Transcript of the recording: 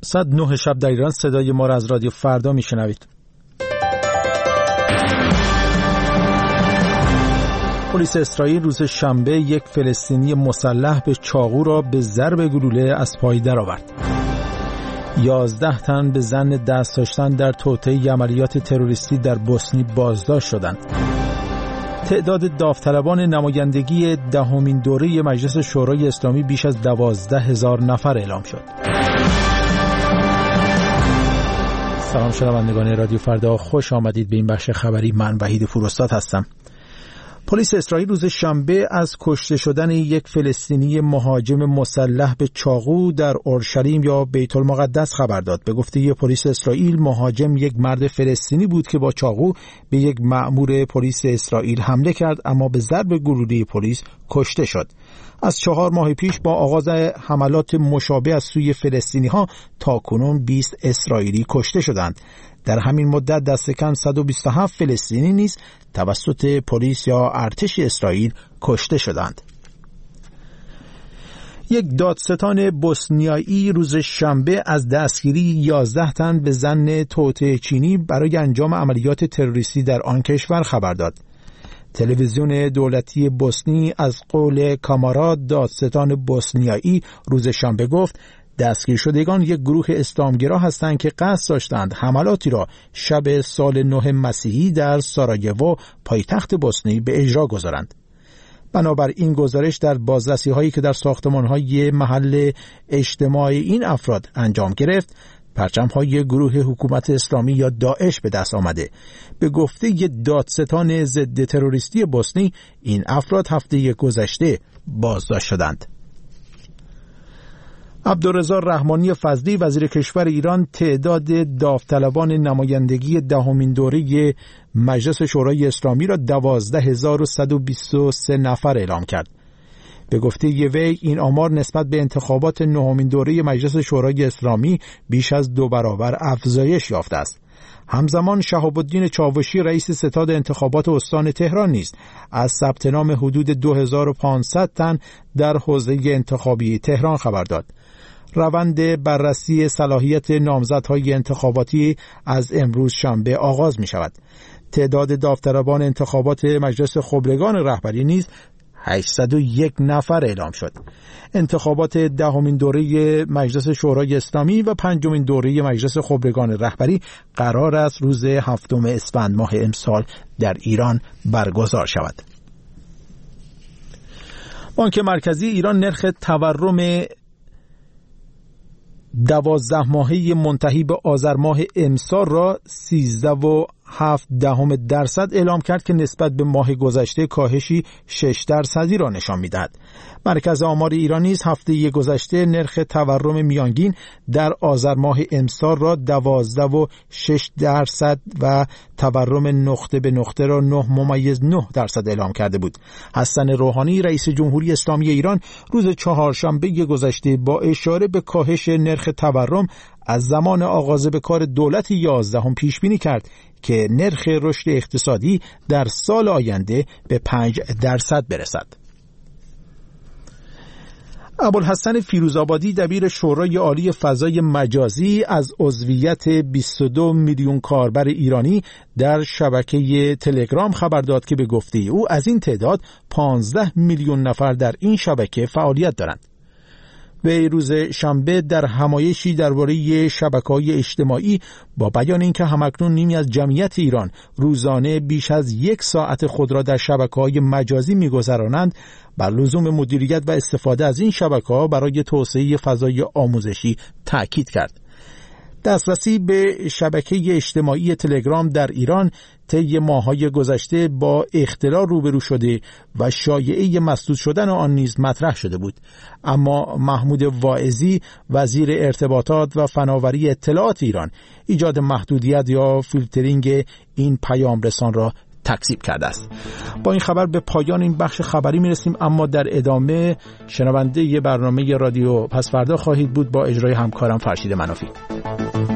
ساعت 9 شب در ایران صدای ما را از رادیو فردا میشنوید. پلیس اسرائیل روز شنبه یک فلسطینی مسلح به چاقو را به ضرب گلوله از پای درآورد. 11 تن به ظن دست داشتن در توطئه عملیات تروریستی در بوسنی بازداشت شدند. تعداد داوطلبان نمایندگی دهمین دوره مجلس شورای اسلامی بیش از 12,000 نفر اعلام شد. سلام شنوندگان رادیو فردا، خوش آمدید به این بخش خبری. من وحید فروستاد هستم. پلیس اسرائیل روز شنبه از کشته شدن یک فلسطینی مهاجم مسلح به چاقو در اورشلیم یا بیت المقدس خبر داد. به گفته پلیس اسرائیل، مهاجم یک مرد فلسطینی بود که با چاقو به یک مأمور پلیس اسرائیل حمله کرد، اما به ضرب گلوله پلیس کشته شد. از 4 ماه پیش با آغاز حملات مشابه از سوی فلسطینی‌ها تاکنون 20 اسرائیلی کشته شدند. در همین مدت دست کم 127 فلسطینی نیز توسط پلیس یا ارتش اسرائیل کشته شدند. یک دادستان بوسنیایی روز شنبه از دستگیری 11 تن به ظن توطئه چینی برای انجام عملیات تروریستی در آن کشور خبر داد. تلویزیون دولتی بوسنی از قول کامارا دادستان بوسنیایی روز شنبه گفت دستگیر شدگان یک گروه اسلامگرا هستند که قصد داشتند حملاتی را شب سال نو مسیحی در سارایوو پایتخت بوسنی به اجرا گذارند. بنابر این گزارش در بازرسی‌هایی که در ساختمان‌های محل اجتماع این افراد انجام گرفت، پرچم‌های گروه حکومت اسلامی یا داعش به دست آمده. به گفته دادستان ضد تروریستی بوسنی، این افراد هفته گذشته بازداشت شدند. عبدالرضا رحمانی فضلی وزیر کشور ایران تعداد داوطلبان نمایندگی دهمین دوره مجلس شورای اسلامی را 12,123 نفر اعلام کرد. به گفته وی این آمار نسبت به انتخابات نهمین دوره مجلس شورای اسلامی بیش از 2 برابر افزایش یافته است. همزمان شهاب الدین چاوشی رئیس ستاد انتخابات استان تهران نیز از ثبت نام حدود 2500 تن در حوزه انتخابی تهران خبر داد. روند بررسی صلاحیت نامزدهای انتخاباتی از امروز شنبه آغاز می شود. تعداد داوطلبان انتخابات مجلس خبرگان رهبری نیز 801 نفر اعلام شد. انتخابات دهمین دوره مجلس شورای اسلامی و 5مین دوره مجلس خبرگان رهبری قرار است روز 7 اسفند ماه امسال در ایران برگزار شود. بانک مرکزی ایران نرخ تورم 12 ماهه منتهی به آذر ماه امسال را 13.7% اعلام کرد که نسبت به ماه گذشته کاهشی 6% را نشان می‌دهد. مرکز آمار ایران نیز هفته گذشته نرخ تورم میانگین در آذر ماه امسال را 12.6% و تورم نقطه به نقطه را 9.9% اعلام کرده بود. حسن روحانی رئیس جمهوری اسلامی ایران روز چهارشنبه گذشته با اشاره به کاهش نرخ تورم از زمان آغاز به کار دولت 11 پیش بینی کرد که نرخ رشد اقتصادی در سال آینده به 5% برسد. ابوالحسن فیروزآبادی دبیر شورای عالی فضای مجازی از عضویت 22 میلیون کاربر ایرانی در شبکه تلگرام خبر داد که به گفته او از این تعداد 15 میلیون نفر در این شبکه فعالیت دارند. وی روز شنبه در همایشی درباره شبکه‌های اجتماعی با بیان اینکه همکنون نیمی از جمعیت ایران روزانه بیش از 1 ساعت خود را در شبکه‌های مجازی می‌گذرانند، بر لزوم مدیریت و استفاده از این شبکه‌ها برای توسعه فضای آموزشی تأکید کرد. دسترسی به شبکه اجتماعی تلگرام در ایران طی ماه‌های گذشته با اختلال روبرو شده و شایعه مسدود شدن آن نیز مطرح شده بود، اما محمود واعظی وزیر ارتباطات و فناوری اطلاعات ایران ایجاد محدودیت یا فیلترینگ این پیام رسان را تکذیب کرده است. با این خبر به پایان این بخش خبری میرسیم، اما در ادامه شنونده ی برنامه رادیو پس فردا خواهید بود با اجرای همکارم فرشید منافی.